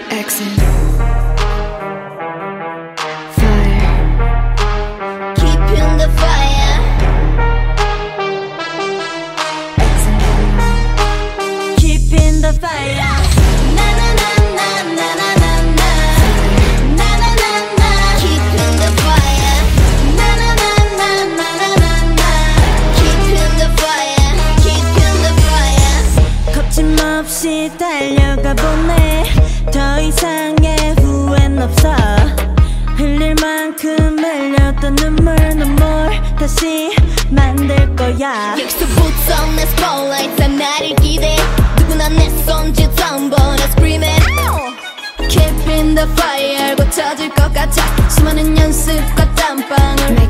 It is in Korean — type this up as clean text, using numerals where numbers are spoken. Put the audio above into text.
Exit. Fire. Keeping the fire. Exit. Keeping the fire. Na na na na na na na na. Na na na na. Keeping the fire. Na na na na na na na na. Keeping the fire. Keeping the fire. 거침없이 달려가 보네. 더 이상의 후회는 없어. 흘릴 만큼 흘렸던 눈물 넌 뭘 다시 만들 거야. 여기서부터 내 스포트라이트가 나를 기대. 누구나 내 손짓 한번 scream it. Keeping the fire. 곧 터질 것 같아. 수많은 연습과 땀방울